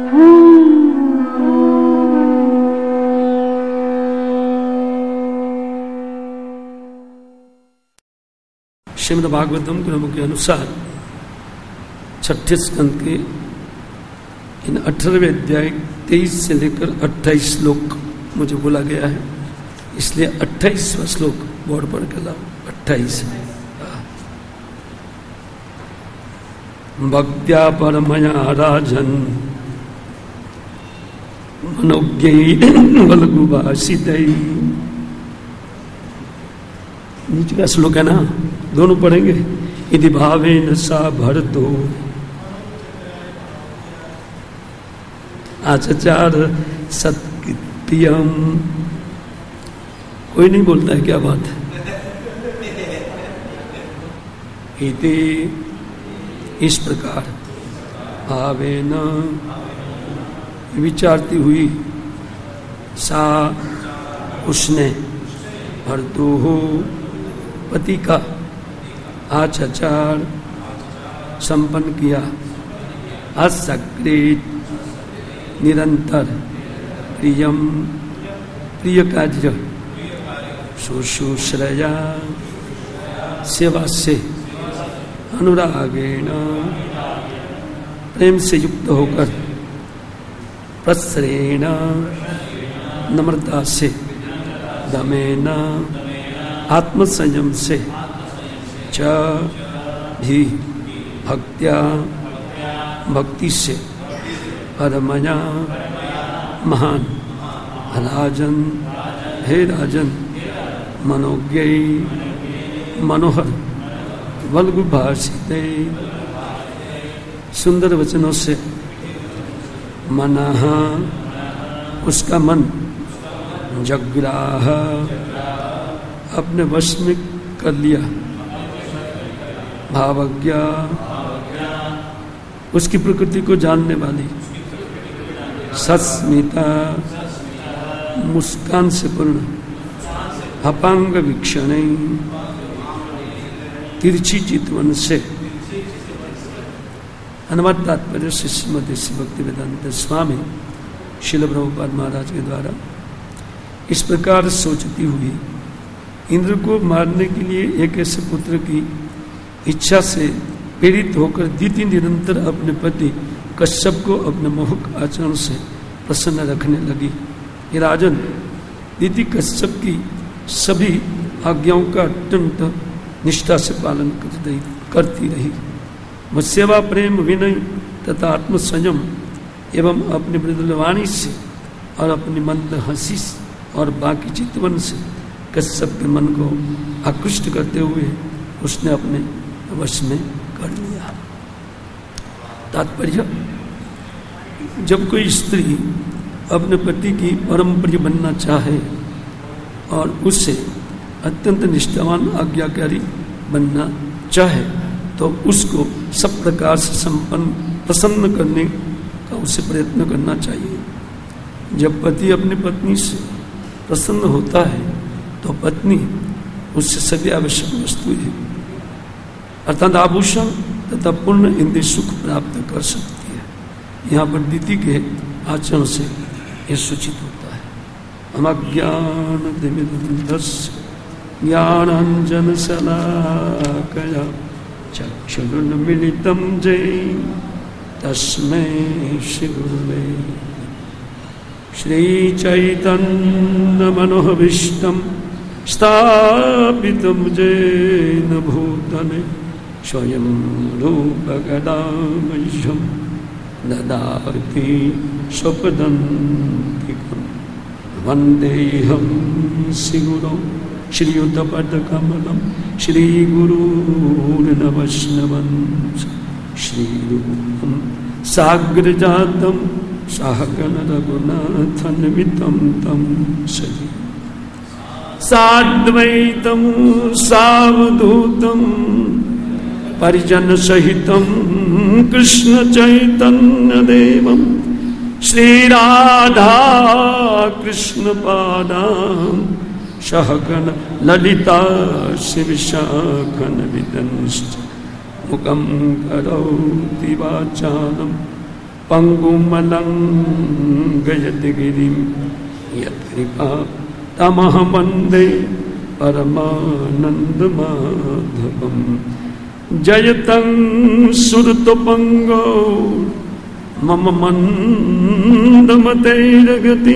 श्रीमद् भागवतम क्रम के अनुसार छठे स्कंद के इन 18वें अध्याय 23 से लेकर 28 श्लोक मुझे बोला गया है, इसलिए 28वां श्लोक बोर्ड पर के लाओ। 28 भक्त्या परमया राजन मनोज्ञै वल्गुभाषितै। नीचे का श्लोक है ना, दोनों पढ़ेंगे। यदि भावेन सा भरतो आचार सत्कृत्यम। कोई नहीं बोलता है, क्या बात है। इति इस प्रकार भावेन विचारती हुई सा उसने भरतो हो पति का आचार संपन्न किया, असकृत निरंतर प्रियम प्रिय कार्य शुश्रूषया सेवा से अनुरागेण प्रेम से युक्त होकर प्रसरेण नम्रता से दमेन आत्मसंयम से च भी भक्त्या भक्ति से परमया महान राजन हे राजन मनोज्ञै मनोहर वल्गुभाषिते सुंदर वचनों से मनः उसका मन जग्राह अपने वश में कर लिया, भावज्ञा उसकी प्रकृति को जानने वाली, सस्मिता मुस्कान से पूर्ण, अपांग वीक्षण तिरछी चितवन से। अनुवाद तात्पर्य श्रीमती भक्ति वेदांत स्वामी श्रील प्रभुपाद महाराज के द्वारा। इस प्रकार सोचती हुई इंद्र को मारने के लिए एक ऐसे पुत्र की इच्छा से प्रेरित होकर दीति निरंतर अपने पति कश्यप को अपने मोहक आचरण से प्रसन्न रखने लगी। ये राजन दीति कश्यप की सभी आज्ञाओं का अत्यंत निष्ठा से पालन करती रही। वह सेवा प्रेम विनय तथा आत्मसंयम एवं अपनी मृदुलवाणी से और अपनी मंद हंसी और बाकी चितवन से कश्यप के मन को आकृष्ट करते हुए उसने अपने वश में कर लिया। तात्पर्य, जब कोई स्त्री अपने पति की परम प्रिय बनना चाहे और उससे अत्यंत निष्ठावान आज्ञाकारी बनना चाहे तो उसको सब प्रकार से संपन्न प्रसन्न करने का उसे प्रयत्न करना चाहिए। जब पति अपनी पत्नी से प्रसन्न होता है तो पत्नी उससे सभी आवश्यक वस्तुएं अर्थात आभूषण तथा पूर्ण इंद्रिय सुख प्राप्त कर सकती है। यहाँ पर दीति के आचरण से यह सूचित होता है। अमज्ञान ज्ञानांजन शलाकया चक्षुरुन्मीलितं येन तस्मै श्री गुरुवे श्रीचैतन्यमनोभीष्टं स्थापितं येन भूतले स्वयं रूपकदा मह्यं ददाति स्वपदान्तिकं वन्देऽहं श्रीगुरुं श्रीयुतपदकमलं श्रीगुरूर्नवैष्णवं श्रीरूपं साग्रजातं सहगण रघुनाथन्वितं तं सजी साद्वैतं सावधूतं परिजन सहितं कृष्ण चैतन्य देवं श्रीराधा कृष्ण पादां सहगण ललिता शिवशाखनविदंश्च मुखं करोति वाचालं पंगुमलंघयति गिरिं यत्कृपा तमहं वन्दे परमानन्दमाधवं। जयतं सुरतोपंगो मम मन्दमतेर्गति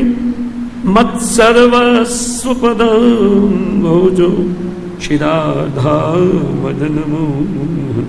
मत्सर्वस्वपदं भोजो श्रीराधावदनमोहन।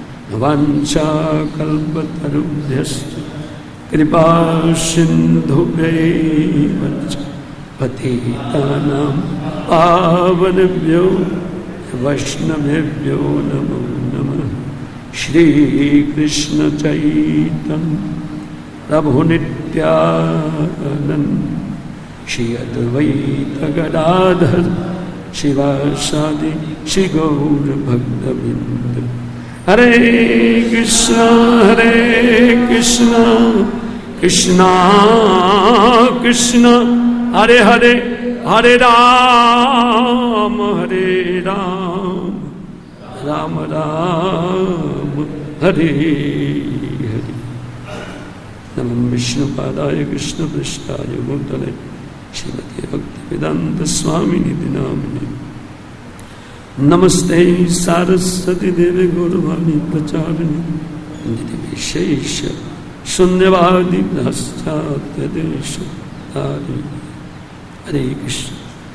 वाञ्छाकल्पतरुभ्यश्च कृपा सिन्धुभ्यैव च पतितानां पावनेभ्यो वैष्णवेभ्यो नमो नमः। श्रीकृष्ण चैतन्य प्रभु नित्यानंद श्री अद्वैत गदाधर शिवासादि श्री गौर भक्तवृंद। हरे कृष्णा कृष्णा कृष्णा हरे हरे, हरे राम राम राम हरे हरे। नमः विष्णुपादाय कृष्णपृष्ठाय भूतले श्रीमते भक्तिवेदांत स्वामिनिधि नामिने। नमस्ते सारस्वती देवी गौरवाणी प्रचारिणी निर्विशेष शून्यवादी पाश्चात्य देशधारिणी। हरे कृष्ण।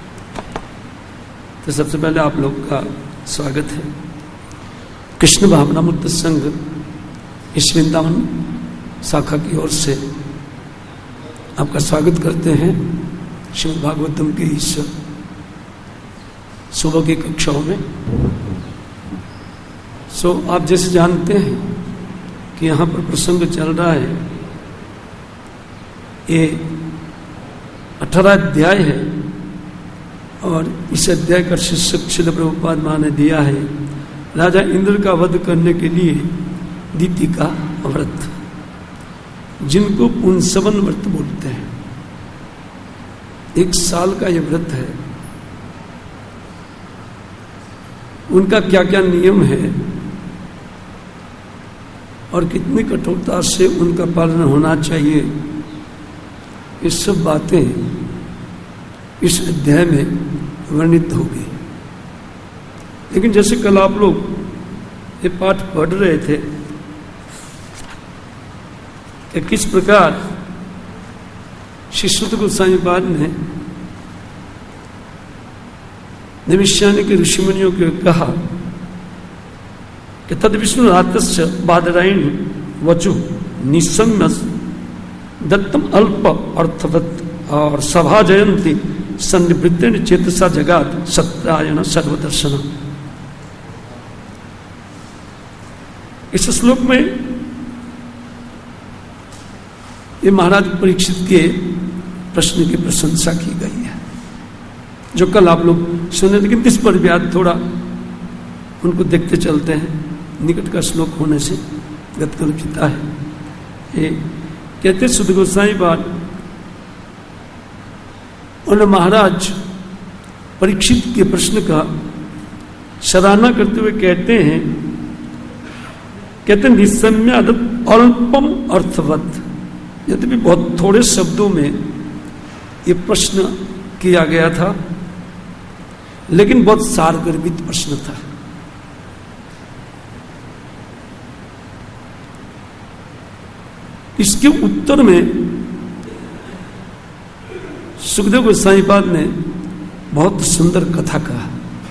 तो सबसे पहले आप लोग का स्वागत है कृष्ण भावना मुक्त संघ इस वृंदावन शाखा की ओर से आपका स्वागत करते हैं श्रीमद् भागवतम की इस सुबह की कक्षाओं में। आप जैसे जानते हैं कि यहाँ पर प्रसंग चल रहा है, ये 18 अध्याय है और इस अध्याय का शीर्षक श्रील प्रभुपाद मां ने दिया है राजा इंद्र का वध करने के लिए दीति का व्रत, जिनको पुंसवन व्रत बोलते हैं। 1 साल का यह व्रत है। उनका क्या क्या नियम है और कितनी कठोरता से उनका पालन होना चाहिए, ये सब बातें इस अध्याय में वर्णित होगी। लेकिन जैसे कल आप लोग ये पाठ पढ़ रहे थे कि किस प्रकार श्री सुत गोस्वामी पाद ने नैमिषारण्य के ऋषिमुनियों को कहा कि तद विष्णु रातस्य बादरायणी वचु निसम्य दत्तम अल्प अर्थवत और सभा जयंती सन्निवृत्तेन चेतसा जगात सत्यायन सर्वदर्शन। इस श्लोक में ये महाराज परीक्षित के प्रश्न की प्रशंसा की गई है, जो कल आप लोग सुने, लेकिन इस पर भी आज थोड़ा उनको देखते चलते हैं। निकट का श्लोक होने से गतकल्पिता है। ये कहते सुध गोस्वामी बात उन्होंने महाराज परीक्षित के प्रश्न का सराहना करते हुए कहते हैं निसम्य अल्पम अर्थवत। यद्यपि बहुत थोड़े शब्दों में ये प्रश्न किया गया था, लेकिन बहुत सारगर्भित प्रश्न था। इसके उत्तर में सुखदेव गोस्वामी पाद ने बहुत सुंदर कथा कहा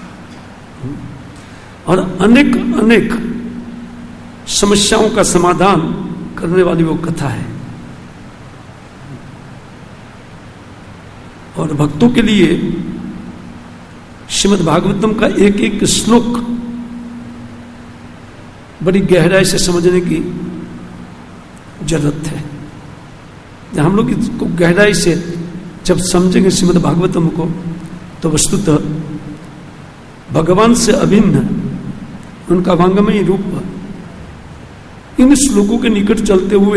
और अनेक अनेक समस्याओं का समाधान करने वाली वो कथा है। और भक्तों के लिए श्रीमद् भागवतम का एक एक श्लोक बड़ी गहराई से समझने की जरूरत है। हम लोग इसको गहराई से जब समझेंगे श्रीमद् भागवतम को, तो वस्तुतः भगवान से अभिन्न उनका वांगमयी रूप इन श्लोकों के निकट चलते हुए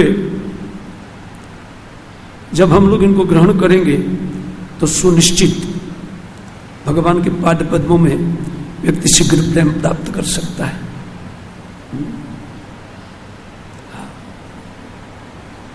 जब हम लोग इनको ग्रहण करेंगे तो सुनिश्चित भगवान के पाद पद्मों में व्यक्ति शीघ्र प्रेम प्राप्त कर सकता है।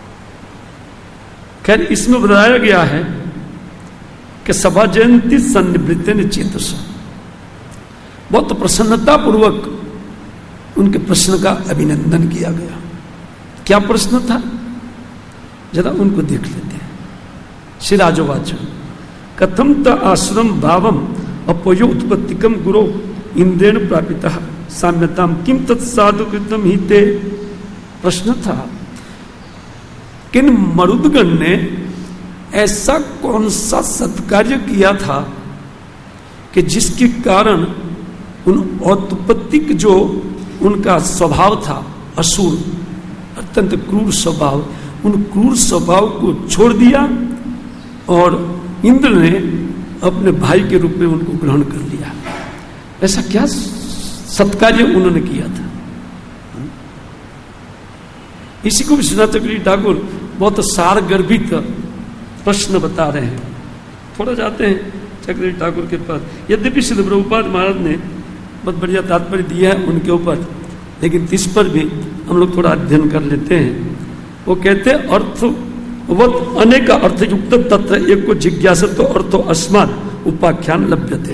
खैर इसमें बताया गया है कि सभा जयंती सन्निवृत्तेन चेतसा, बहुत प्रसन्नता पूर्वक उनके प्रश्न का अभिनंदन किया गया। क्या प्रश्न था, जरा उनको देख लेते हैं। श्री राजोवाच कथम त आश्रम भावम अपयो उत्पत्तिकम गुरो इंद्रेण प्रापितः साम्यताम किम तत्साधु कृतम ही ते। प्रश्न था किन मरुदगण ने ऐसा कौन सा सत्कार्य किया था कि जिसके कारण उन औत्पत्तिक जो उनका स्वभाव था असुर, अत्यंत क्रूर स्वभाव, उन क्रूर स्वभाव को छोड़ दिया और इंद्र ने अपने भाई के रूप में उनको ग्रहण कर लिया। ऐसा क्या सत्कार्य उन्होंने किया था? इसी को विश्वनाथ चक्रवर्ती ठाकुर बहुत सारगर्भित प्रश्न बता रहे हैं। थोड़ा जाते हैं चक्रवर्ती ठाकुर के पास। यद्यपि श्रील प्रभुपाद महाराज ने बहुत बढ़िया तात्पर्य दिया है उनके ऊपर, लेकिन इस पर भी हम लोग थोड़ा अध्ययन कर लेते हैं। वो कहते हैं अर्थवत अनेक अर्थयुक्त तत्र एक को जिज्ञासा तो अर्थो अस्मात् उपाख्यान लभ्यते।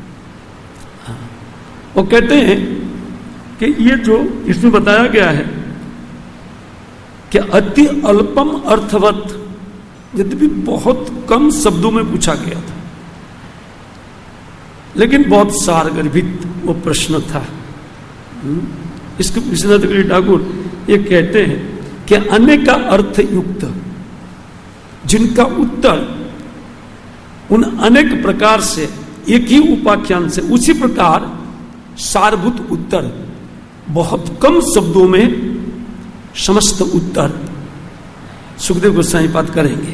वो कहते हैं कि ये जो इसमें बताया गया है कि अति अल्पम अर्थवत, यद्यपि बहुत कम शब्दों में पूछा गया था, लेकिन बहुत सारगर्भित वो प्रश्न था। इसको विश्वनाथ चक्रवर्ती ठाकुर ये कहते हैं कि अनेक अर्थ युक्त, जिनका उत्तर उन अनेक प्रकार से एक ही उपाख्यान से, उसी प्रकार सारभूत उत्तर बहुत कम शब्दों में समस्त उत्तर सुखदेव गोस्वामी पाद करेंगे,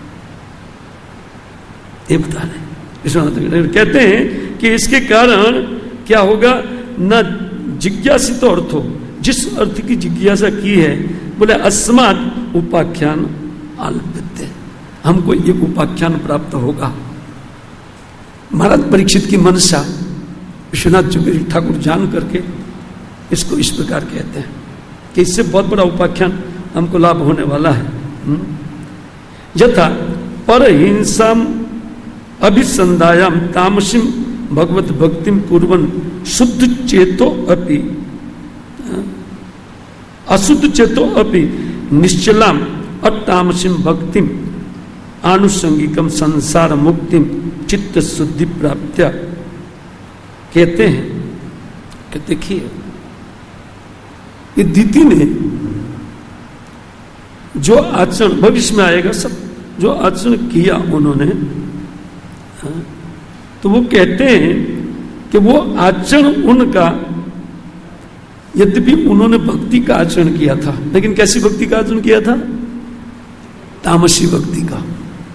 ये बता रहे। कहते हैं कि इसके कारण क्या होगा, न जिज्ञासित अर्थ हो, जिस अर्थ की जिज्ञासा की है, बोले अस्मात् उपाख्यान आलभ्यते, हमको एक उपाख्यान प्राप्त होगा। महाराज परीक्षित की मनसा विश्वनाथ चक्रवर्ती ठाकुर जान करके इसको इस प्रकार कहते हैं कि इससे बहुत बड़ा उपाख्यान हमको लाभ होने वाला है। यथा परहिंसाम अभिसंधायाम तामसिम भगवत भक्तिम कुर्वन् शुद्ध चेतो अपि अशुद्ध चेतो अपि निश्चलाम अतामसिम भक्तिम आनुषंगिकम संसार मुक्तिम चित्त शुद्धि प्राप्त्या। कहते हैं कि देखिए ये दीति ने जो आचरण भविष्य में आएगा, सब जो आचरण किया उन्होंने, तो वो कहते हैं कि वो आचरण उनका, यद्यपि उन्होंने भक्ति का आचरण किया था, लेकिन कैसी भक्ति का आचरण किया था? तामसी भक्ति का।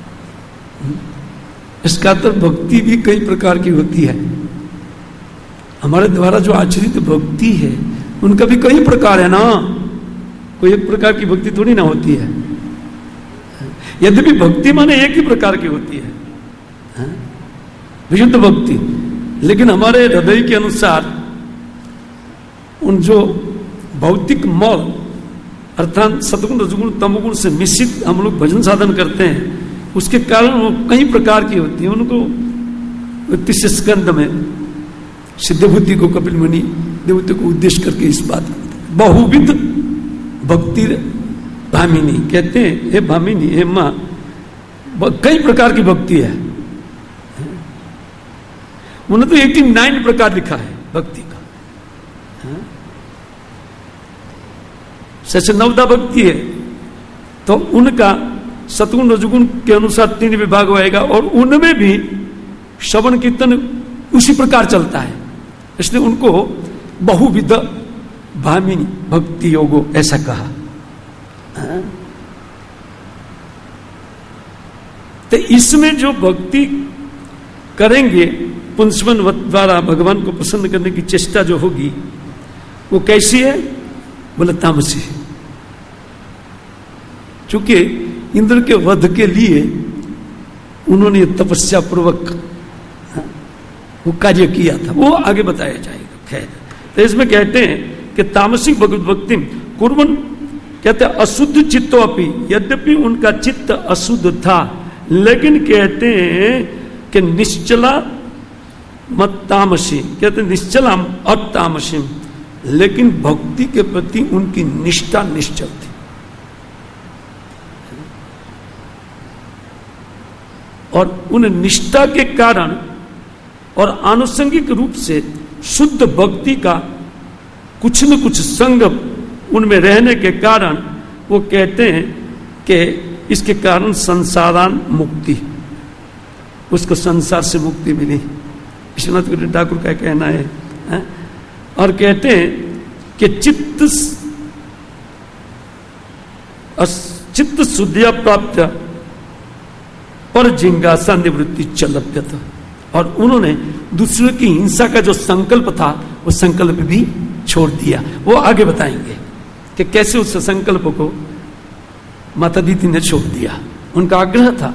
इसका तो भक्ति भी कई प्रकार की होती है। हमारे द्वारा जो आचरित भक्ति है उनका भी कई प्रकार है ना, कोई एक प्रकार की भक्ति थोड़ी ना होती है। यद्यपि भक्ति माने एक ही प्रकार की होती है, विशुद्ध भक्ति, लेकिन हमारे हृदय के अनुसार उन जो भौतिक मौल अर्थात सतगुण रजगुण तमगुण से मिश्रित हम लोग भजन साधन करते हैं, उसके कारण वो कई प्रकार की होती है। उनको तीसरे स्कंद में सिद्ध बुद्धि को कपिल मुनि देवते को उद्देश्य करके इस बात बहुविध भक्ति भामिनी कहते हैं, हे भामिनी, हे माँ, कई प्रकार की भक्ति है। उन्होंने तो 89 प्रकार लिखा है भक्ति का। जैसे नवदा भक्ति है तो उनका सतगुण रजगुण के अनुसार 3 विभाग होएगा और उनमें भी श्रवण कीर्तन उसी प्रकार चलता है, इसलिए उनको बहुविध भामिनी भक्ति योगो ऐसा कहा। तो इसमें जो भक्ति करेंगे पुंसवन द्वारा भगवान को प्रसन्न करने की चेष्टा जो होगी वो कैसी है? बोले तामसी। चूंकि इंद्र के वध के लिए उन्होंने तपस्या पूर्वक वो कार्य किया था, वो आगे बताया जाएगा। खैर, तो इसमें कहते हैं कि तामसिक भगवत भक्ति कुर्बन कहते अशुद्ध चित्तो अपि, यद्यपि उनका चित्त अशुद्ध था, लेकिन कहते हैं कि निश्चला मत तामसी, कहते निश्चला अतामसी, लेकिन भक्ति के प्रति उनकी निष्ठा निश्चल थी। और उन निष्ठा के कारण और आनुषंगिक रूप से शुद्ध भक्ति का कुछ न कुछ संग उनमें रहने के कारण वो कहते हैं कि इसके कारण संसारान मुक्ति, उसको संसार से मुक्ति मिली। विश्वनाथ ठाकुर का कहना है। और कहते हैं कि चित्त शुद्धिया प्राप्त पर जिज्ञासा निवृत्ति चलभ्यत, और उन्होंने दूसरे की हिंसा का जो संकल्प था वो संकल्प भी छोड़ दिया। वो आगे बताएंगे कि कैसे उस संकल्प को माता दीदी ने छोड़ दिया। उनका आग्रह था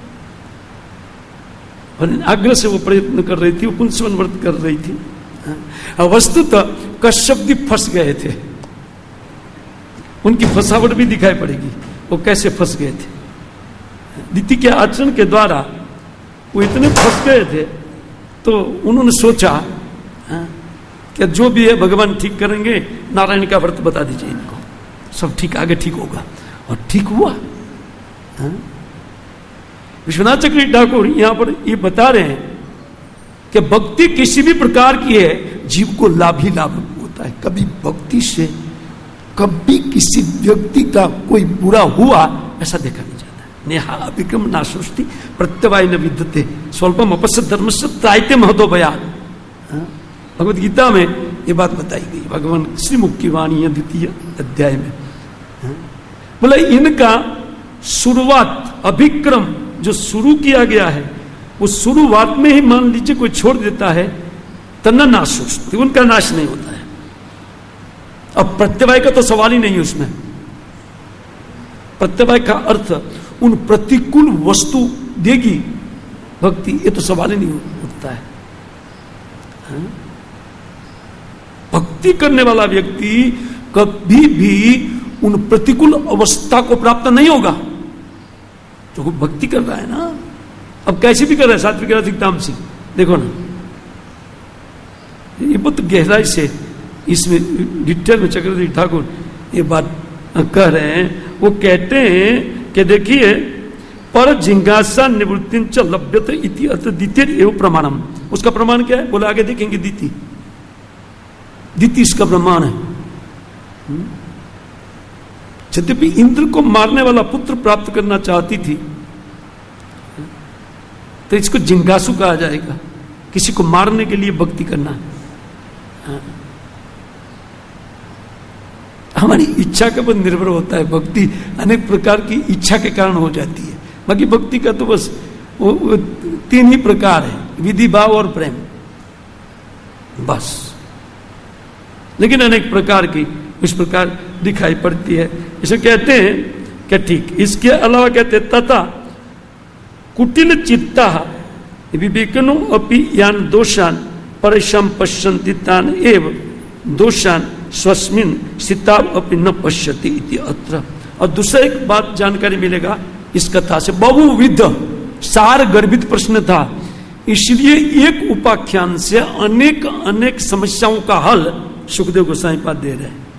और आग्रह से वो प्रयत्न कर रही थी, वो पुंसवन व्रत कर रही थी। वस्तुतः कश्यप भी फंस गए थे, उनकी फंसावट भी दिखाई पड़ेगी, वो कैसे फंस गए थे। दीदी के आचरण के द्वारा वो इतने फंस गए थे, तो उन्होंने सोचा कि जो भी है भगवान ठीक करेंगे, नारायण का व्रत बता दीजिए इनको, सब ठीक, आगे ठीक होगा। और ठीक हुआ। विश्वनाथ चक्रवर्ती ठाकुर यहां पर ये बता रहे हैं कि भक्ति किसी भी प्रकार की है, जीव को लाभ ही लाभ होता है। कभी भक्ति से कभी किसी व्यक्ति का कोई बुरा हुआ ऐसा देखा नहीं जाता। नेहा अभिक्रम नाशोष्टि प्रत्यवाय न विद्यते स्वल्पम अपश्य धर्मस्य त्रायते महतो बयान। भगवत गीता में ये बात बताई गई, भगवान श्रीमुख की वाणी है द्वितीय अध्याय में। बोले इनका शुरुआत अभिक्रम जो शुरू किया गया है, वो शुरुआत में ही मान लीजिए कोई छोड़ देता है तन्ना नाश होती, उनका नाश नहीं होता है। अब प्रत्यवाय का तो सवाल ही नहीं उसमें। प्रत्यवाय का अर्थ उन प्रतिकूल वस्तु देगी भक्ति, ये तो सवाल ही नहीं उठता है। भक्ति करने वाला व्यक्ति कभी भी उन प्रतिकूल अवस्था को प्राप्त नहीं होगा। जो भक्ति कर रहा है ना, अब कैसे भी कर रहा है, सात्विक राजसिक तामसिक, देखो ना, ये बहुत गहराई से इसमें डिटेल में चक्रवर्ती ठाकुर ये बात कह रहे हैं। वो कहते हैं कि देखिए पर जिज्ञासा निवृत्ति च लभ्यते इति अत्र द्वितीय एवं प्रमाणम। उसका प्रमाण क्या है, बोले आगे देखेंगे। द्वितीय इसका प्रमाण है। यद्यपि इंद्र को मारने वाला पुत्र प्राप्त करना चाहती थी, तो इसको जिज्ञासु कहा जाएगा, किसी को मारने के लिए भक्ति करना। हमारी इच्छा के ऊपर निर्भर होता है। भक्ति अनेक प्रकार की इच्छा के कारण हो जाती है। बाकी भक्ति का तो बस वो तीन ही प्रकार है, विधि, भाव और प्रेम, बस। लेकिन अनेक प्रकार की इस प्रकार दिखाई पड़ती है। इसे कहते हैं कि ठीक, इसके अलावा कहते हैं तथा कुटिल चित्ता विवेकनो अपि यान दोषान परिशम पश्यन्ति तान एव दोषान स्वस्मिन सिताव अपि न पश्यति इति अत्र। और दूसरा एक बात जानकारी मिलेगा इस कथा से, बहुविध सार गर्भित प्रश्न था, इसलिए एक उपाख्यान से अनेक अनेक समस्याओं का हल सुखदेव गोस्वामी पाद दे रहे हैं।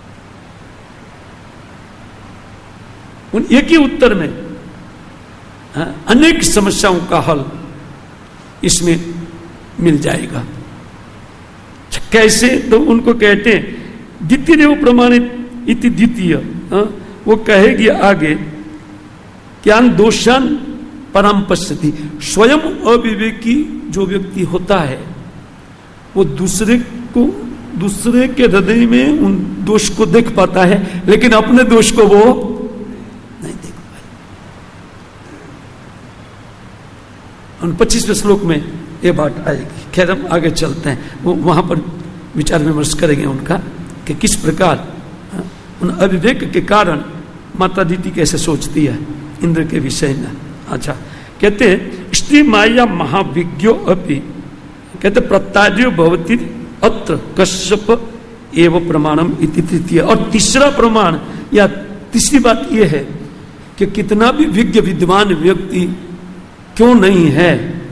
उन एक ही उत्तर में अनेक समस्याओं का हल इसमें मिल जाएगा। कैसे, तो उनको कहते हैं द्वितीय देव प्रमाणित इति द्वितीय। वो कहेगी आगे ज्ञान दोषान परम पश्यति। स्वयं अविवेकी जो व्यक्ति होता है वो दूसरे के हृदय में उन दोष को देख पाता है, लेकिन अपने दोष को वो नहीं देख पाए। 25वें श्लोक में ये बात आएगी। खैर हम आगे चलते हैं, वो वहां पर विचार विमर्श करेंगे उनका कि किस प्रकार उन अविवेक के कारण माता दीदी कैसे सोचती है इंद्र के विषय में। अच्छा, कहते हैं स्त्री माया महाविज्ञो अपि, कहते प्रत्यार्यो भवति अत्र कश्यप एवं प्रमाणम इति तृतीय। और तीसरा प्रमाण या तीसरी बात यह है कि कितना भी विज्ञ विद्वान व्यक्ति क्यों नहीं है,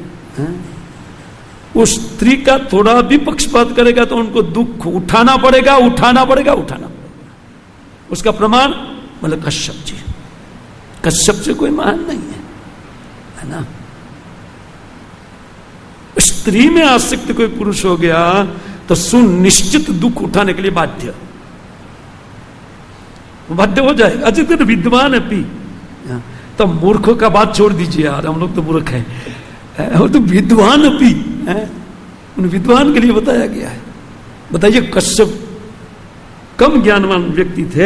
उस स्त्री का थोड़ा भी पक्षपात करेगा तो उनको दुख उठाना पड़ेगा। उसका प्रमाण बोले कश्यप जी। कश्यप से कोई महान नहीं है ना। स्त्री में आसक्त कोई पुरुष हो गया तो सुनिश्चित दुख उठाने के लिए बाध्य हो जाएगा। अगर विद्वान है तो मूर्खों का बात छोड़ दीजिए यार, हम लोग तो मूर्ख है, वो तो विद्वान भी है, उन विद्वान के लिए बताया गया है। बताइए कश्यप कम ज्ञानवान व्यक्ति थे,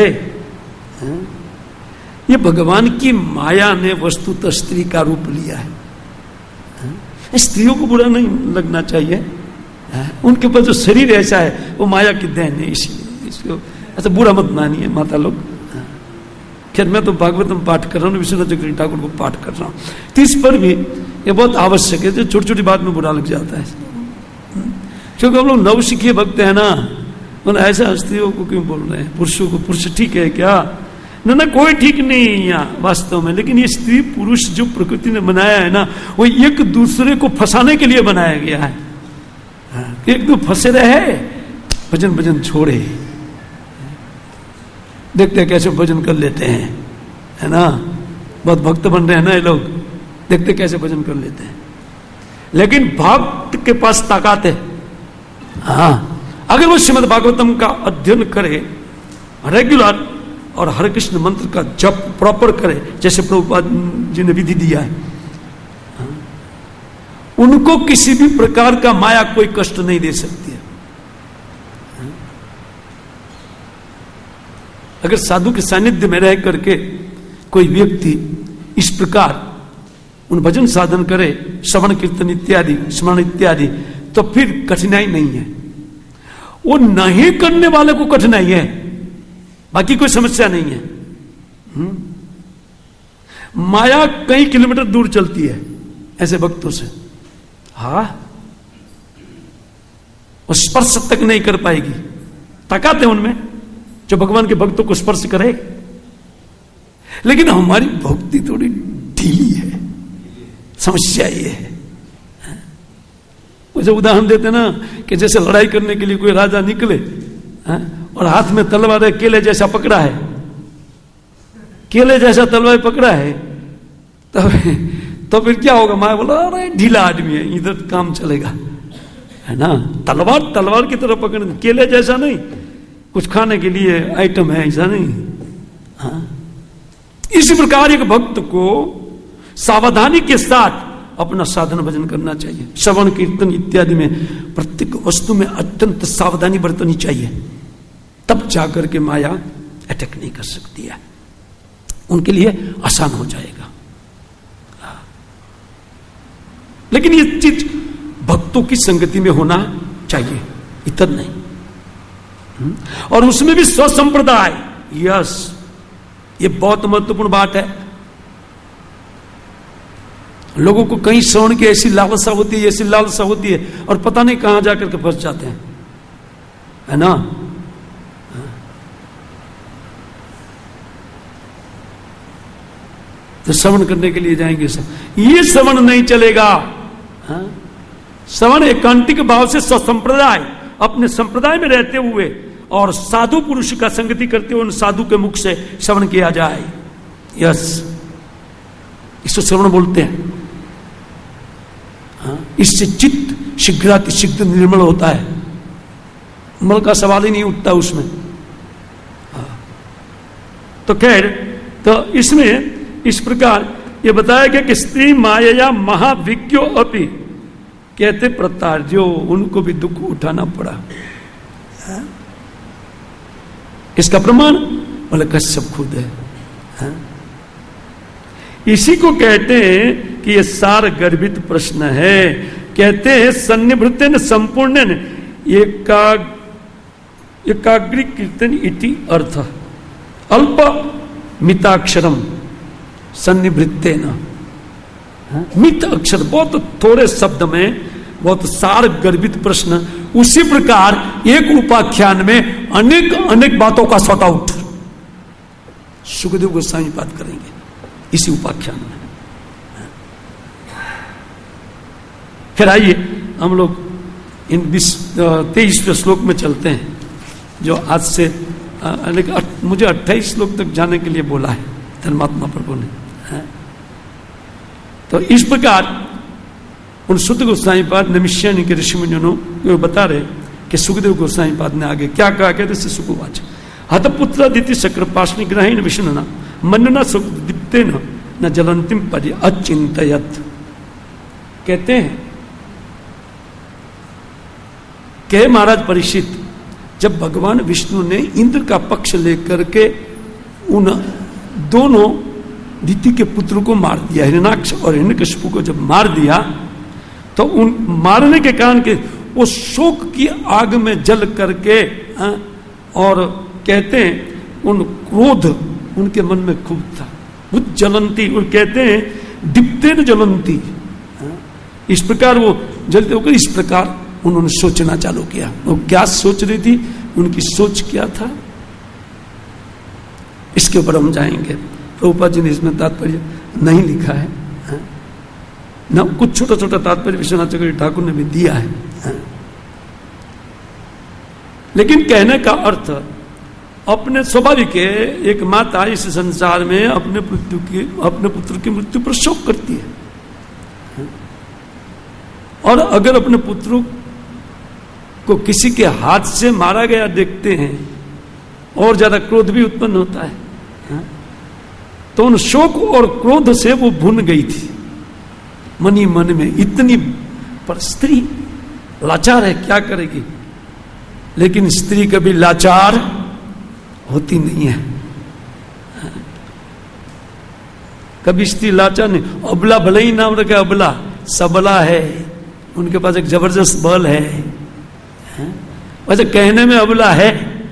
ये भगवान की माया ने वस्तुतः स्त्री का रूप लिया है। स्त्रियों को बुरा नहीं लगना चाहिए, उनके ऊपर जो शरीर ऐसा है वो माया की देन है, इसलिए इसको ऐसा बुरा मत मानिए माता लोग। खैर मैं तो भागवतम पाठ कर रहा हूँ, विश्वनाथ चक्रवर्ती ठाकुर को पाठ कर रहा हूँ, तो इस पर भी ये बहुत आवश्यक है। जो छोटी छोटी बात में बुरा लग जाता है, क्योंकि हम लोग नवसिखिए भक्त है ना, उन ऐसा स्त्रियों को क्यों बोल रहे हैं, पुरुषों को। पुरुष ठीक है क्या? ना कोई ठीक नहीं है यहाँ वास्तव में, लेकिन ये स्त्री पुरुष जो प्रकृति ने बनाया है ना, वो एक दूसरे को फंसाने के लिए बनाया गया है। एक दो फंसे रहे, भजन छोड़े, देखते हैं कैसे भजन कर लेते हैं, है ना। बहुत भक्त बन रहे हैं ना ये लोग, देखते कैसे भजन कर लेते हैं। लेकिन भक्त के पास ताकत है, हाँ, अगर वो श्रीमद् भागवतम का अध्ययन करे रेगुलर और हरे कृष्ण मंत्र का जप प्रॉपर करे, जैसे प्रभुपाद जी ने विधि दिया है, उनको किसी भी प्रकार का माया कोई कष्ट नहीं दे सकती है। अगर साधु के सानिध्य में रह करके कोई व्यक्ति इस प्रकार उन भजन साधन करे, श्रवण कीर्तन इत्यादि, स्मरण इत्यादि, तो फिर कठिनाई नहीं है। वो नहीं करने वाले को कठिनाई है, बाकी कोई समस्या नहीं है। माया कई किलोमीटर दूर चलती है ऐसे भक्तों से, हाँ, वो स्पर्श तक नहीं कर पाएगी। ताकत है उनमें जो भगवान के भक्तों को स्पर्श करे, लेकिन हमारी भक्ति थोड़ी ढीली है। समस्या ये है, वो जो उदाहरण देते ना कि जैसे लड़ाई करने के लिए कोई राजा निकले और हाथ में तलवार है, केले जैसा पकड़ा है, केले जैसा तलवार पकड़ा है, तो फिर क्या होगा? मैं बोला अरे ढीला आदमी है, इधर काम चलेगा, है ना। तलवार की तरफ पकड़, केले जैसा नहीं, कुछ खाने के लिए आइटम है ऐसा नहीं। हाँ, इसी प्रकार एक भक्त को सावधानी के साथ अपना साधन भजन करना चाहिए। श्रवण कीर्तन इत्यादि में प्रत्येक वस्तु में अत्यंत सावधानी बरतनी चाहिए, तब जाकर के माया अटैक नहीं कर सकती है, उनके लिए आसान हो जाएगा। लेकिन ये चीज भक्तों की संगति में होना चाहिए, इतर नहीं। और उसमें भी स्वसंप्रदाय, यस, ये बहुत महत्वपूर्ण बात है। लोगों को कहीं श्रवण की ऐसी लालसा होती है, ऐसी लालसा होती है, और पता नहीं कहां जाकर के फंस जाते हैं, है ना। तो श्रवण करने के लिए जाएंगे सब, ये श्रवण नहीं चलेगा। श्रवण एकांतिक भाव से स्वसंप्रदाय, अपने संप्रदाय में रहते हुए और साधु पुरुष का संगति करते हुए उन साधु के मुख से श्रवण किया जाए। यस, इसको श्रवण बोलते हैं। इससे चित्त शीघ्र निर्मल होता है, मल का सवाल ही नहीं उठता उसमें। तो खैर, तो इसमें इस प्रकार ये बताया गया कि स्त्री माया महाविज्ञो अपि, कहते प्रतार्यो, उनको भी दुख उठाना पड़ा। इसका प्रमाण बोले कश्यप खुद है। इसी को कहते हैं कि यह सार गर्भित प्रश्न है। कहते हैं सन्निभृतेन संपूर्णेन एकाग्री कीर्तन इति अर्थ, अल्प मिताक्षरम सन्निभृतेन। मित अक्षर, बहुत थोड़े शब्द में बहुत सार गर्भित प्रश्न, उसी प्रकार एक उपाख्यान में अनेक अनेक बातों का सॉर्ट आउट सुखदेव गोस्वामी बात करेंगे इसी उपाख्यान में। फिर आइए हम लोग इन 23वें श्लोक में चलते हैं, जो आज से मुझे 28 श्लोक तक जाने के लिए बोला है धर्मात्मा प्रभु ने। तो इस प्रकार उन सुत गोस्वामी पाद नमिष्यानि के ऋषि मुनियों बता रहे कि सुखदेव गोस्वामी पाद ने आगे क्या कहा, कहते से सुखवाच हतपुत्र दिति शक्रपाशनि ग्रहेण विष्णुना मनना सुख दीप्ते न जलंतिम परि अचिंतयत। कहते हैं कि महाराज परीक्षित, जब भगवान विष्णु ने इंद्र का पक्ष लेकर के उन दोनों दिति के पुत्र को मार दिया, हिरण्याक्ष और हिरण्यकशिपु को जब मार दिया, तो उन मारने के कारण के वो शोक की आग में जल करके और कहते हैं उन क्रोध उनके मन में खूब था, वो जलंती, और कहते हैं दीप्ते न जलंती, इस प्रकार वो जलते होकर इस प्रकार उन्होंने सोचना चालू किया। वो क्या सोच रही थी, उनकी सोच क्या था, इसके ऊपर हम जाएंगे। प्रभुपाद जी ने इसमें तात्पर्य नहीं लिखा है ना, कुछ छोटा छोटा तात्पर्य विश्वनाथ चक्रवर्ती ठाकुर ने भी दिया है, लेकिन कहने का अर्थ अपने स्वाभाविक है, एक माता इस संसार में अपने पुत्र की मृत्यु पर शोक करती है, और अगर अपने पुत्र को किसी के हाथ से मारा गया देखते हैं और ज्यादा क्रोध भी उत्पन्न होता है। तो उन शोक और क्रोध से वो भून गई थी मनी मन में इतनी, पर स्त्री लाचार है, क्या करेगी, लेकिन स्त्री कभी लाचार होती नहीं है, कभी स्त्री लाचार नहीं। अबला भले ही नाम रखे, अबला सबला है, उनके पास एक जबरदस्त बल है, वैसे कहने में अबला है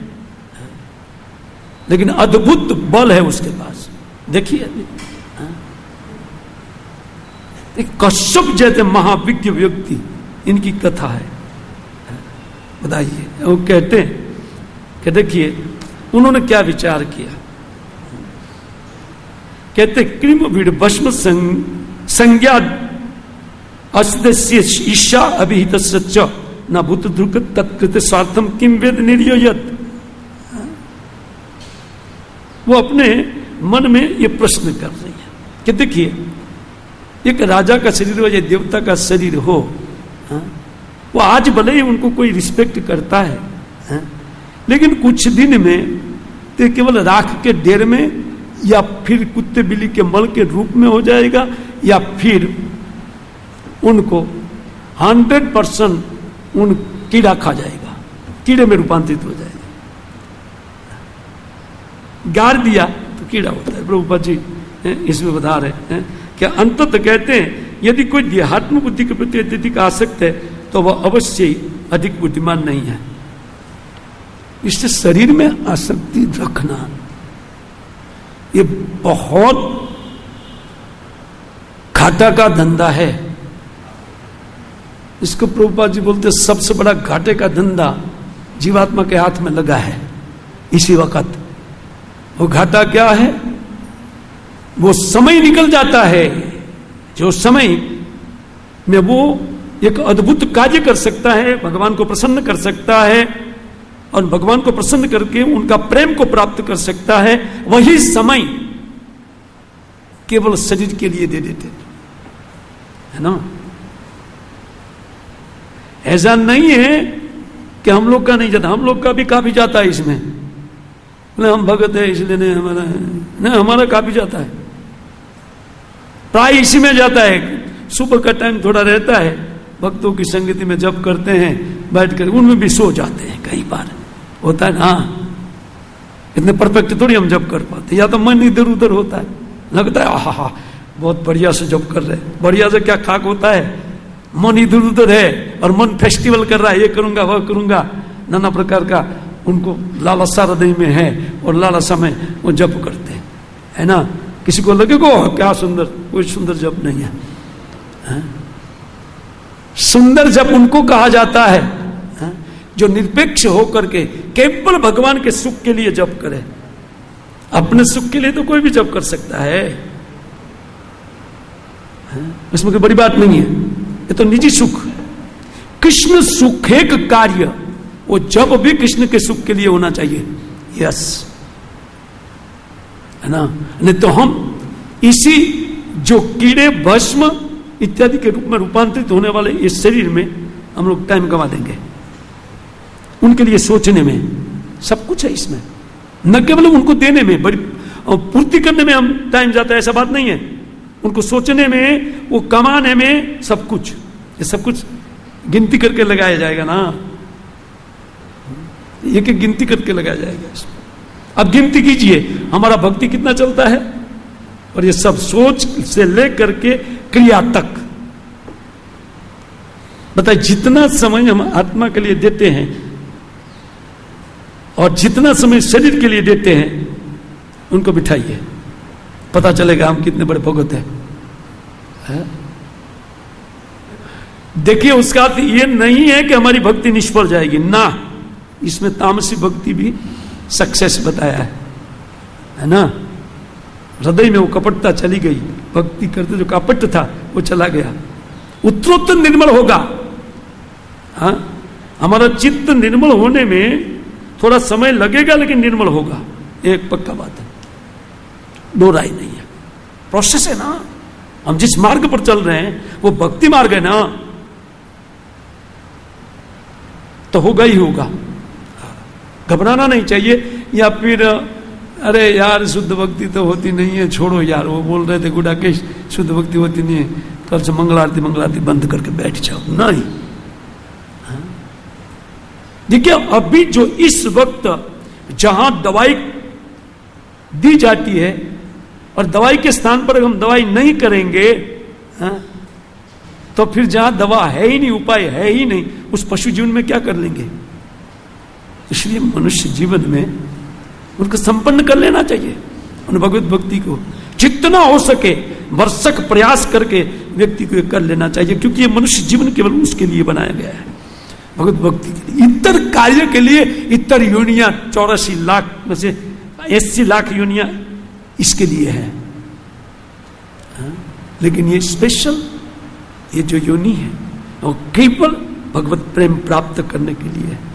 लेकिन अद्भुत बल है उसके पास। देखिए एक कश्यप जैसे महाविज्ञ व्यक्ति, इनकी कथा है, बताइए। वो कहते हैं कि देखिए उन्होंने क्या विचार किया, कहते क्रीम भीड़ भस्म संज्ञा अस्दस्य ईशा अभिहित सच्च न भूत ध्रुक तत्कृत स्वार्थम किम वेद निर्योयत। वो अपने मन में ये प्रश्न कर रही है कि देखिए एक राजा का शरीर हो या देवता का शरीर हो, वो आज भले ही उनको कोई रिस्पेक्ट करता है, लेकिन कुछ दिन में तो केवल राख के ढेर में या फिर कुत्ते बिल्ली के मल के रूप में हो जाएगा, या फिर उनको 100% उन कीड़ा खा जाएगा, कीड़े में रूपांतरित हो जाएगा। गाड़ दिया तो कीड़ा होता है। प्रभुपाद जी इसमें बता रहे हैं कि अंततः कहते हैं यदि कोई देहात्म बुद्धि के प्रति अत्यधिक आसक्त है तो वह अवश्य ही अधिक बुद्धिमान नहीं है। इससे शरीर में आसक्ति रखना ये बहुत घाटा का धंधा है। इसको प्रभुपाद जी बोलते सबसे बड़ा घाटे का धंधा जीवात्मा के हाथ में लगा है इसी वक्त। वो घाटा क्या है, वो समय निकल जाता है जो समय में वो एक अद्भुत कार्य कर सकता है, भगवान को प्रसन्न कर सकता है और भगवान को प्रसन्न करके उनका प्रेम को प्राप्त कर सकता है। वही समय केवल शरीर के लिए दे देते है ना। ऐसा नहीं है कि हम लोग का नहीं जाता, हम लोग का भी काफी जाता है इसमें। हम भगत है इसलिए नहीं हमारा नहीं, हमारा काफी जाता है, प्राय इसी में जाता है। सुबह का टाइम थोड़ा रहता है, भक्तों की संगति में जब करते हैं बैठकर, उनमें भी सो जाते हैं कई बार, होता है ना। इतने परफेक्ट थोड़ी हम जब कर पाते, या तो मन इधर उधर होता है, लगता है आहा बहुत बढ़िया से जब कर रहे, बढ़िया से क्या खाक होता है, मन इधर उधर है और मन फेस्टिवल कर रहा है, ये करूंगा वह करूंगा, नाना प्रकार का उनको लालसा हृदय में है और लालसा में वो जप करते हैं, है ना। किसी को लगेगा क्या सुंदर, कोई सुंदर जप नहीं है, सुंदर जप उनको कहा जाता है जो निरपेक्ष होकर के केवल भगवान के सुख के लिए जप करे। अपने सुख के लिए तो कोई भी जप कर सकता है, इसमें कोई बड़ी बात नहीं है, ये तो निजी सुख। कृष्ण सुख एक कार्य, वो जब भी कृष्ण के सुख के लिए होना चाहिए। यस, है ना? नहीं तो हम इसी जो कीड़े भस्म इत्यादि के रूप में रूपांतरित होने वाले इस शरीर में हम लोग टाइम गंवा देंगे। उनके लिए सोचने में सब कुछ है इसमें, न केवल उनको देने में, बड़ी पूर्ति करने में हम टाइम जाता है, ऐसा बात नहीं है। उनको सोचने में, वो कमाने में, सब कुछ, ये सब कुछ गिनती करके लगाया जाएगा ना, एक एक गिनती करके लगाया जाएगा इसमें। अब गिनती कीजिए हमारा भक्ति कितना चलता है, और ये सब सोच से लेकर के क्रिया तक। बताइए, जितना समय हम आत्मा के लिए देते हैं और जितना समय शरीर के लिए देते हैं, उनको बिठाइए, पता चलेगा हम कितने बड़े भगत हैं। देखिए, उसका अर्थ ये नहीं है कि हमारी भक्ति निष्फल जाएगी ना, इसमें तामसी भक्ति भी सक्सेस बताया है ना। हृदय में वो कपटता चली गई, भक्ति करते जो कपट था वो चला गया, उत्तरोत्तर निर्मल होगा। हाँ, हमारा चित्त निर्मल होने में थोड़ा समय लगेगा, लेकिन निर्मल होगा, एक पक्का बात है, दो राय नहीं है। प्रोसेस है ना, हम जिस मार्ग पर चल रहे हैं वो भक्ति मार्ग है ना, तो होगा ही होगा, घबराना नहीं चाहिए। या फिर अरे यार शुद्ध भक्ति तो होती नहीं है, छोड़ो यार, वो बोल रहे थे गुडाकेश शुद्ध भक्ति होती नहीं है, कल से मंगलारती बंद करके बैठ जाओ, नहीं। देखिए, अभी जो इस वक्त जहां दवाई दी जाती है, और दवाई के स्थान पर हम दवाई नहीं करेंगे, तो फिर जहां दवा है ही नहीं, उपाय है ही नहीं, उस पशु जीवन में क्या कर लेंगे? इसलिए मनुष्य जीवन में उनको संपन्न कर लेना चाहिए, उन भगवत भक्ति को जितना हो सके वर्षक प्रयास करके व्यक्ति को कर लेना चाहिए, क्योंकि ये मनुष्य जीवन केवल उसके लिए बनाया गया है, भगवत भक्ति के लिए। इतर कार्य के लिए इतर योनियां 84 लाख में से 80 लाख योनियां इसके लिए है, लेकिन ये स्पेशल, ये जो योनि है वो केवल भगवत प्रेम प्राप्त करने के लिए है।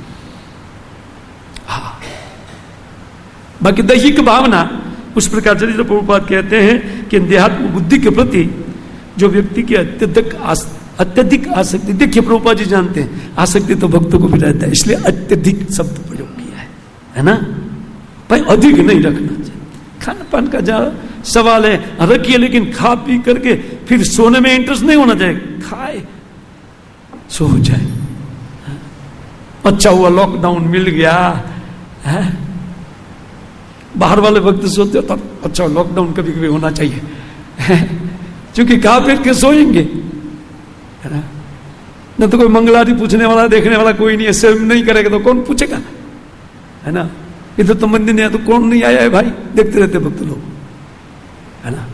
बाकी दैहिक भावना उस प्रकार चरित्र प्रभुपाद कहते हैं कि देहात्म बुद्धि के प्रति जो व्यक्ति की अत्यधिक आसक्ति, देखिए प्रभुपाद जी जानते हैं आसक्ति तो भक्तों को भी रहता है, इसलिए अत्यधिक शब्द प्रयोग किया है ना भाई, अधिक नहीं रखना चाहिए। खान पान का जहाँ सवाल है रखिए, लेकिन खा पी करके फिर सोने में इंटरेस्ट नहीं होना चाहिए, खाए सो हो जाए। अच्छा हुआ लॉकडाउन मिल गया है, बाहर वाले वक्त सोचते हो तब अच्छा लॉकडाउन कभी कभी होना चाहिए, क्योंकि खा फिर के सोएंगे, है ना। न तो कोई मंगलारी पूछने वाला देखने वाला कोई नहीं है, स्वयं नहीं करेगा तो कौन पूछेगा, है ना। इधर तो मंदिर नहीं आया तो कौन नहीं आया है भाई, देखते रहते भक्त लोग, है ना।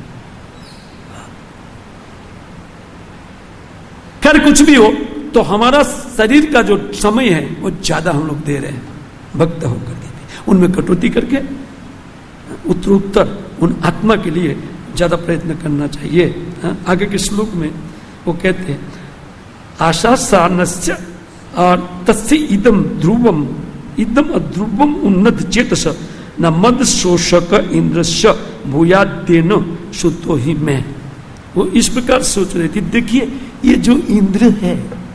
खैर कुछ भी हो, तो हमारा शरीर का जो समय है वो ज्यादा हम लोग दे रहे हैं भक्त होकर के, उनमें कटौती करके उत्तरोत्तर उन आत्मा के लिए ज्यादा प्रयत्न करना चाहिए। आगे के श्लोक में वो कहते हैं आशा सानस्य और तस्य इदम ध्रुवम इदम अध्रुवम उन्नत चेतस न मद शोषक इंद्रस्य भूयाद्येन शुद्धो ही मैं। वो इस प्रकार सोच रही थी, देखिए ये जो इंद्र है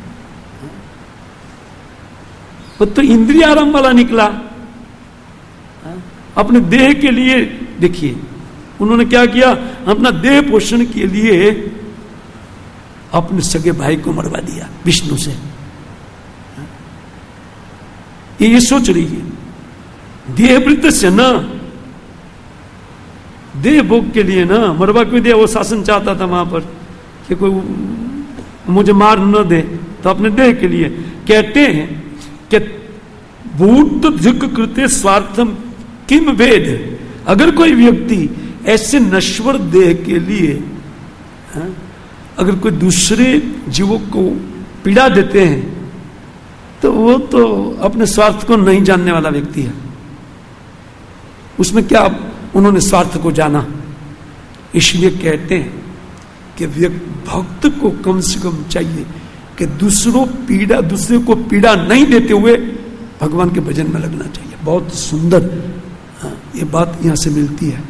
वो तो इंद्रिय आराम वाला निकला, अपने देह के लिए। देखिए उन्होंने क्या किया, अपना देह पोषण के लिए अपने सगे भाई को मरवा दिया विष्णु से। ये सोच रही है देहवृत्त से ना, देह भोग के लिए ना मरवा क्यों दिया। वो शासन चाहता था वहां पर कि कोई मुझे मार न दे, तो अपने देह के लिए। कहते हैं कि भूत धिक कृते स्वार्थम किम वेद, अगर कोई व्यक्ति ऐसे नश्वर देह के लिए अगर कोई दूसरे जीवों को पीड़ा देते हैं तो वो तो अपने स्वार्थ को नहीं जानने वाला व्यक्ति है। उसमें क्या उन्होंने स्वार्थ को जाना। इसलिए कहते हैं कि भक्त को कम से कम चाहिए कि दूसरे को पीड़ा नहीं देते हुए भगवान के भजन में लगना चाहिए। बहुत सुंदर ये बात यहां से मिलती है।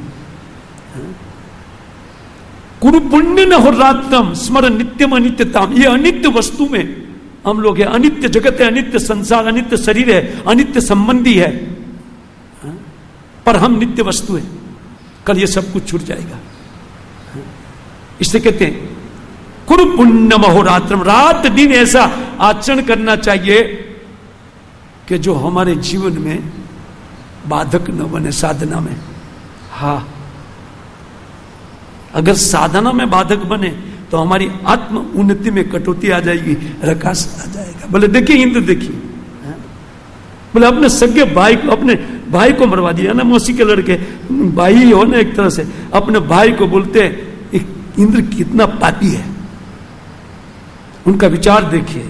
कुरु पुण्य न हो रातम स्मर नित्यम अनित्यताम। ये अनित्य वस्तु में हम लोग है, अनित्य जगत है, अनित्य संसार, अनित्य शरीर है, अनित्य संबंधी है, पर हम नित्य वस्तु है। कल ये सब कुछ छूट जाएगा। इससे कहते हैं कुरु पुण्य महोरात्रम, रात दिन ऐसा आचरण करना चाहिए कि जो हमारे जीवन में बाधक न बने साधना में। हाँ, अगर साधना में बाधक बने तो हमारी आत्म उन्नति में कटौती आ जाएगी, रकास आ जाएगा। बोले देखिए इंद्र, देखिए बोले अपने सगे भाई को, अपने भाई को मरवा दिया ना, मौसी के लड़के भाई हो ना एक तरह से, अपने भाई को बोलते हैं इंद्र कितना पापी है। उनका विचार देखिए,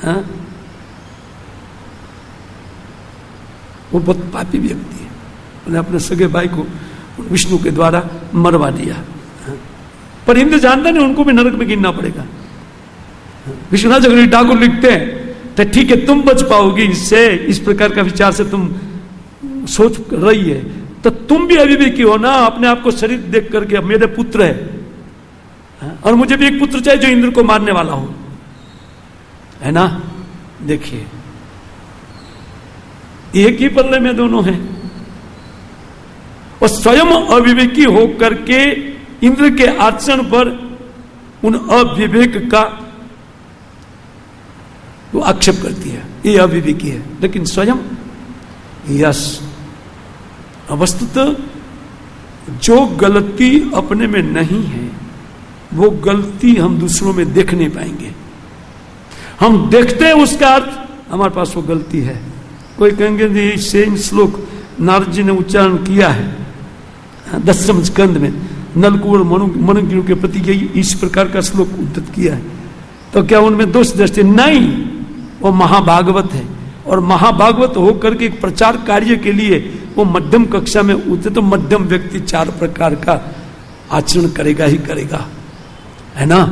वो बहुत पापी व्यक्ति है। उन्हें अपने सगे भाई को विष्णु के द्वारा मरवा दिया, पर इंद्र जानता नहीं उनको भी नरक में गिनना पड़ेगा। विश्वनाथ चक्रवर्ती ठाकुर लिखते हैं तो ठीक है तुम बच पाओगी इससे, इस प्रकार का विचार से तुम सोच रही है तो तुम भी अविवेकी हो ना, अपने आप को शरीर देख करके मेरे पुत्र है और मुझे भी एक पुत्र चाहिए जो इंद्र को मारने वाला हो, है ना। देखिए एक ही पल्ले में दोनों हैं। और स्वयं अविवेकी होकर के इंद्र के आचरण पर उन अविवेक का वो आक्षेप करती है, ये अविवेकी है। लेकिन स्वयं यस, वस्तुतः जो गलती अपने में नहीं है वो गलती हम दूसरों में देख नहीं पाएंगे। हम देखते हैं उसका अर्थ हमारे पास वो गलती है। कोई कहेंगे सेम श्लोक नारद जी ने उच्चारण किया है 10वें स्कंद में, नलकूबर मनुग्रीव के प्रति यही इस प्रकार का श्लोक उद्धृत किया है, तो क्या उनमें दोष दृष्टि? नहीं, वो महाभागवत है और महाभागवत होकर के प्रचार कार्य के लिए वो मध्यम कक्षा में उतरे तो मध्यम व्यक्ति 4 प्रकार का आचरण करेगा ही करेगा, है ना।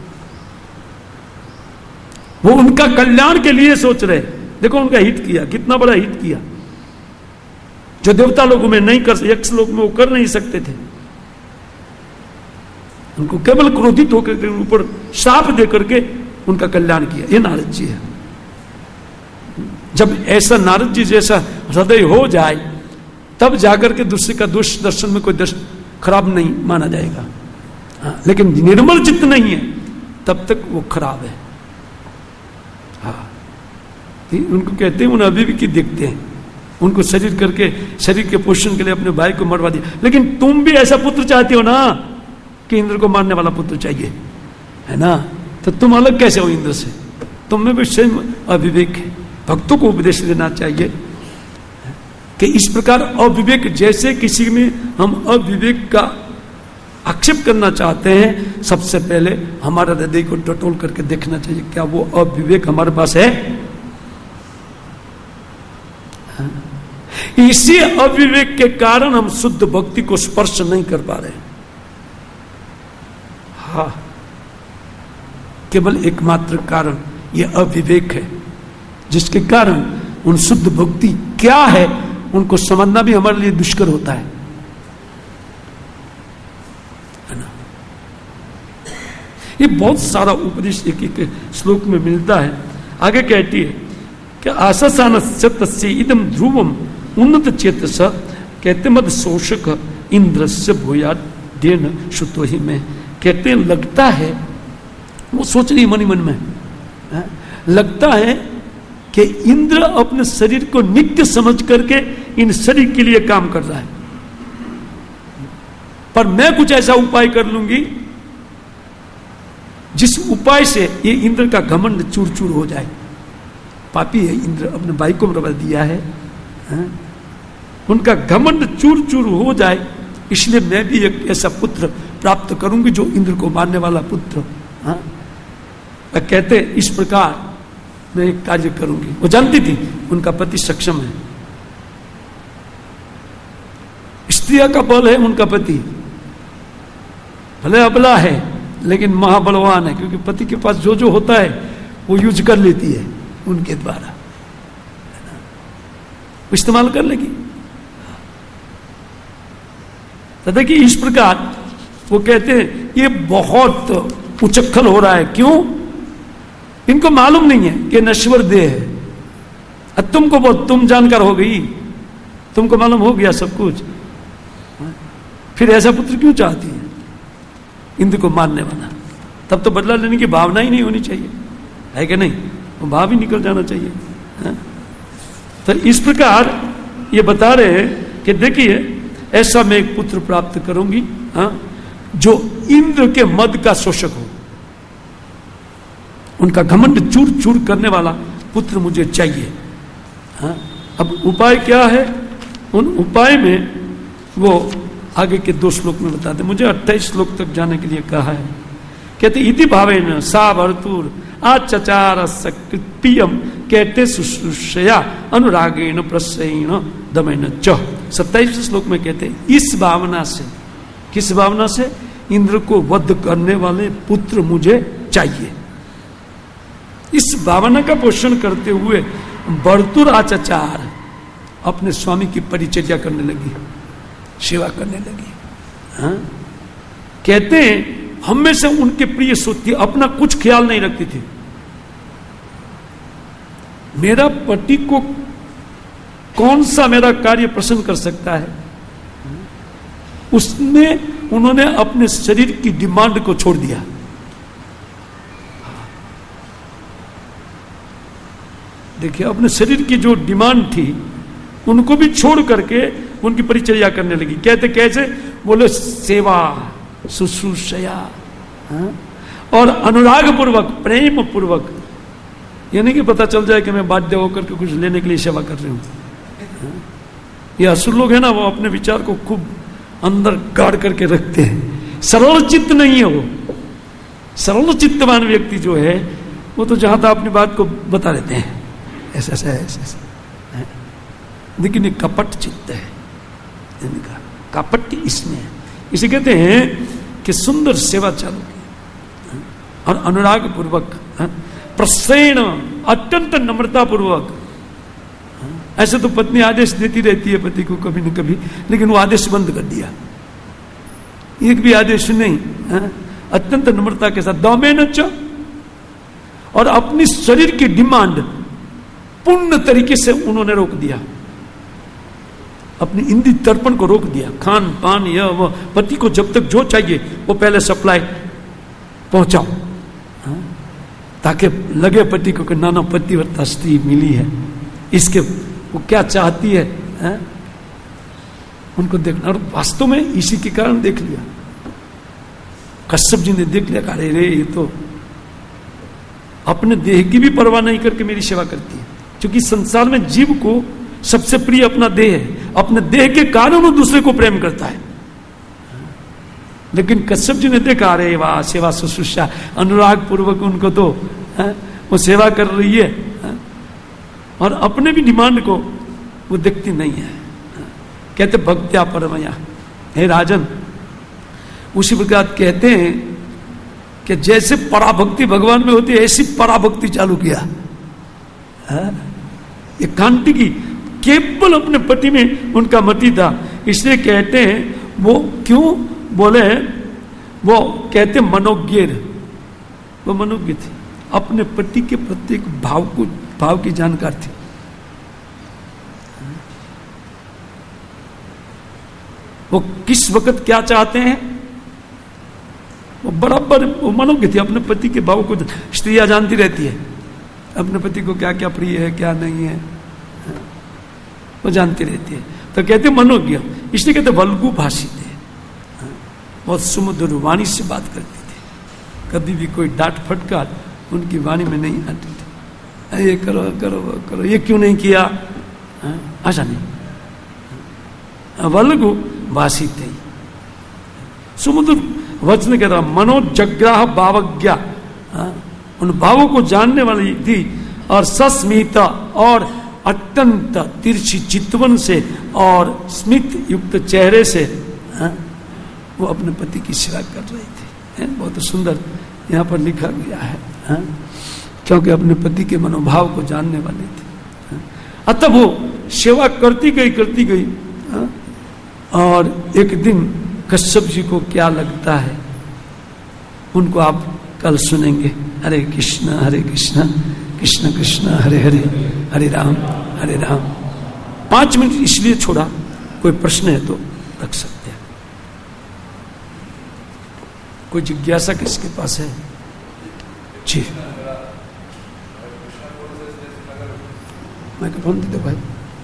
वो उनका कल्याण के लिए सोच रहे। देखो उनका हित किया, कितना बड़ा हित किया, जो देवता लोगों में नहीं कर, यक्ष लोग में वो कर नहीं सकते थे। उनको केवल क्रोधित होकर के ऊपर श्राप दे करके उनका कल्याण किया। ये नारद जी है। जब ऐसा नारद जी जैसा हृदय हो जाए तब जाकर के दूसरे का दोष दर्शन में कोई खराब नहीं माना जाएगा। हाँ, लेकिन निर्मल चित्त नहीं है तब तक वो खराब है। हाँ, उनको कहते हैं उन अविवेकी देखते हैं, उनको शरीर के पोषण के लिए अपने भाई को मरवा दिया। लेकिन तुम भी ऐसा पुत्र चाहते हो ना कि इंद्र को मारने वाला पुत्र चाहिए, है ना। तो तुम अलग कैसे हो इंद्र से? तुम में भी स्वयं अविवेक है। भक्तों को उपदेश देना चाहिए कि इस प्रकार अविवेक, जैसे किसी में हम अविवेक का आक्षेप करना चाहते हैं, सबसे पहले हमारा हृदय को टटोल करके देखना चाहिए क्या वो अविवेक हमारे पास है। इसी अविवेक के कारण हम शुद्ध भक्ति को स्पर्श नहीं कर पा रहे। हाँ, केवल एकमात्र कारण यह अविवेक है, जिसके कारण उन शुद्ध भक्ति क्या है उनको समझना भी हमारे लिए दुष्कर होता है ना। ये बहुत सारा उपदेश एक एक श्लोक में मिलता है। आगे कहती है कि आशासान तस्य इदम ध्रुवम उन्नत चेतस, कहते मद शोषक इंद्र से भूया देन श्रुतो ही में। कहते लगता है, वो सोच रही मन ही मन में है? लगता है कि इंद्र अपने शरीर को नित्य समझ करके इन शरीर के लिए काम कर रहा है, पर मैं कुछ ऐसा उपाय कर लूंगी जिस उपाय से ये इंद्र का घमंड चूर चूर हो जाए। पापी है इंद्र, अपने भाई को मरवा दिया है, उनका घमंड चूर चूर हो जाए, इसलिए मैं भी एक ऐसा पुत्र प्राप्त करूंगी जो इंद्र को मारने वाला पुत्र। और कहते इस प्रकार मैं एक कार्य करूंगी। वो जानती थी उनका पति सक्षम है, स्त्रिया का बल है, उनका पति भले अबला है लेकिन महाबलवान है, क्योंकि पति के पास जो जो होता है वो यूज कर लेती है उनके द्वारा, इस्तेमाल कर लेगी। तो देखिए इस प्रकार वो कहते हैं ये बहुत उचक्खल हो रहा है। क्यों? इनको मालूम नहीं है कि नश्वर देह है। तुमको बहुत तुम जानकार हो गई, तुमको मालूम हो गया सब कुछ, फिर ऐसा पुत्र क्यों चाहती है? इंद्र को मारने वाला, तब तो बदला लेने की भावना ही नहीं होनी चाहिए, है कि नहीं? वो भाव ही निकल जाना चाहिए। है? तो इस प्रकार ये बता रहे हैं कि देखिए ऐसा मैं एक पुत्र प्राप्त करूंगी, हाँ, जो इंद्र के मद का शोषक हो, उनका घमंड चूर चूर करने वाला पुत्र मुझे चाहिए। हाँ? अब उपाय क्या है? उन उपाय में वो आगे के 2 श्लोक में बताते, मुझे 28 श्लोक तक जाने के लिए कहा है। कहते इति भावेन सा भर्तुर आचचार सकृत्यम कहते शुश्रूषया अनुरागेण प्रसयेण दमेन च। 27 श्लोक में कहते इस भावना से, किस भावना से? इंद्र को वध करने वाले पुत्र मुझे चाहिए। इस भावना का पोषण करते हुए भर्तुर आचचार अपने स्वामी की परिचर्या करने लगी, सेवा करने लगी। हाँ? कहते हैं हमेशा उनके प्रिय सोचती, अपना कुछ ख्याल नहीं रखती थी। मेरा पति को कौन सा मेरा कार्य प्रसन्न कर सकता है, उसमें उन्होंने अपने शरीर की डिमांड को छोड़ दिया। देखिए अपने शरीर की जो डिमांड थी उनको भी छोड़ करके उनकी परिचर्या करने लगी। कहते कैसे? बोले सेवा शुश्रूषया, और अनुराग पूर्वक, प्रेम पूर्वक, यानी कि पता चल जाए कि मैं बाध्य होकर के कुछ लेने के लिए सेवा कर रही हूं। ये असुर लोग है ना, वो अपने विचार को खूब अंदर गाड़ करके रखते हैं, सरल चित्त नहीं है वो। सरल चित्तवान व्यक्ति जो है वो तो जहां था अपनी बात को बता देते हैं, ऐसा ऐसा ऐसा, लेकिन ये कपट चित्त है, इनका कपट इसमें है। इसे कहते हैं कि सुंदर सेवा चालू की और अनुराग पूर्वक, प्रसन्न, अत्यंत नम्रता पूर्वक। ऐसे तो पत्नी आदेश देती रहती है पति को कभी न कभी, लेकिन वो आदेश बंद कर दिया, एक भी आदेश नहीं, अत्यंत नम्रता के साथ दमेन च, और अपनी शरीर की डिमांड पूर्ण तरीके से उन्होंने रोक दिया, अपनी इंद्रिय तर्पण को रोक दिया। खान पान यह वो, पति को जब तक जो चाहिए वो पहले सप्लाई पहुंचाओ, ताकि लगे पति को कि नाना पतिव्रता स्त्री मिली है, इसके वो क्या चाहती है, उनको देखना। और वास्तव में इसी के कारण देख लिया, कश्यप जी ने देख लिया, अरे रे ये तो अपने देह की भी परवाह नहीं करके मेरी सेवा करती है। क्योंकि संसार में जीव को सबसे प्रिय अपना देह है, अपने देह के कारण वो दूसरे को प्रेम करता है। लेकिन कश्यप जी ने देखा, अरे वाह सेवा शुश्रूषा, अनुराग पूर्वक उनको तो वो सेवा कर रही है, और अपने भी डिमांड को वो देखती नहीं है। कहते भक्त्या परमया, हे राजन, उसी प्रकार कहते हैं कि जैसे पराभक्ति भगवान में होती है ऐसी पराभक्ति चालू किया। ये कांति की केवल अपने पति में उनका मति था, इसलिए कहते हैं वो क्यों बोले, वो कहते मनोज्ञ, वो मनोज्ञ थी, अपने पति के प्रत्येक भाव की जानकार थी। वो किस वक्त क्या चाहते हैं वो बराबर, वो मनोज्ञ थी, अपने पति के भाव को स्त्रियां जानती रहती है, अपने पति को क्या क्या प्रिय है क्या नहीं है वो जानती रहती है। तो कहते मनोज्ञ, इसलिए कहते वल्गु भाषी थे, बहुत सुमधुर वाणी से बात करती थी, कभी भी कोई डांट फटकार उनकी वाणी में नहीं आती थी। ये करो करो करो, ये क्यों नहीं किया, ऐसा नहीं। वल्गु भाषी थे, सुमधुर वचन कहता, मनोजग्राह भावज्ञा, उन भावों को जानने वाली थी, और सस्मिता और अत्यंत तिरछी चितवन से और स्मित युक्त चेहरे से वो अपने पति की सेवा कर रही थी। बहुत सुंदर यहाँ पर लिखा गया है, क्योंकि अपने पति के मनोभाव को जानने वाली थी। अतः वो सेवा करती गई। और एक दिन कश्यप जी को क्या लगता है, उनको आप कल सुनेंगे। हरे कृष्ण कृष्ण कृष्ण हरे हरे, हरे राम 5 मिनट इसलिए छोड़ा, कोई प्रश्न है तो रख सकते हैं। कोई जिज्ञासा किसके पास है? जी, माइक्रोफोन दे दो भाई।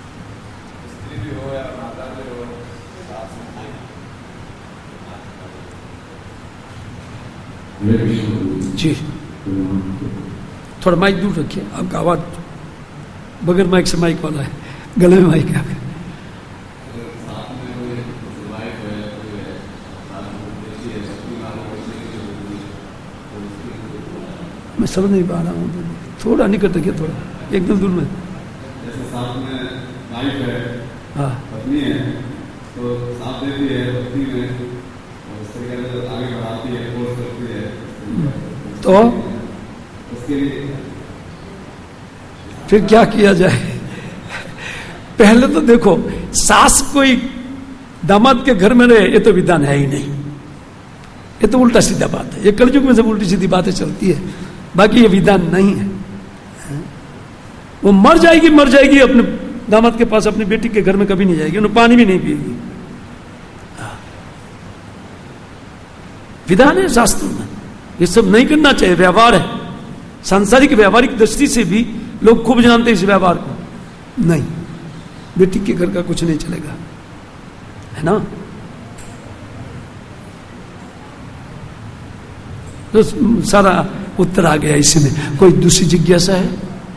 जी, थोड़ा माइक दूर रखिए, आपका आवाज बगैर माइक से माइक वाला है, गले में माइक है। मैं समझ नहीं पा रहा हूँ, थोड़ा निकट रखिए, थोड़ा एकदम दूर में। जैसे साथ में वाइफ है, हाँ, पत्नी है, तो साथ देती है पत्नी में, उस तरीके से आगे बढ़ाती है, फोर्स करती है, तो उसके लिए फिर क्या किया जाए? पहले तो देखो, सास कोई दामाद के घर में रहे, ये तो विधान है ही नहीं, ये तो उल्टा सीधा बात है। ये कलयुग में सब उल्टी सीधी बातें चलती है, बाकी ये विधान नहीं है। वो मर जाएगी अपने दामाद के पास, अपनी बेटी के घर में कभी नहीं जाएगी, उन्हें पानी भी नहीं पिएगी। विधान है शास्त्र में, ये सब नहीं करना चाहिए। व्यवहार है, सांसारिक व्यवहारिक दृष्टि से भी लोग खूब जानते हैं इस व्यवहार को। नहीं, बेटी के घर का कुछ नहीं चलेगा, है ना। तो सारा उत्तर आ गया इसमें। कोई दूसरी जिज्ञासा है?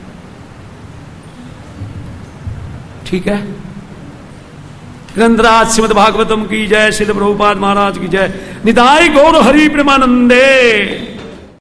ठीक है। ग्रंथराज श्रीमद् भागवतम की जय, श्रील प्रभुपाद महाराज की जय। निताय गौर हरि प्रेमानंदे।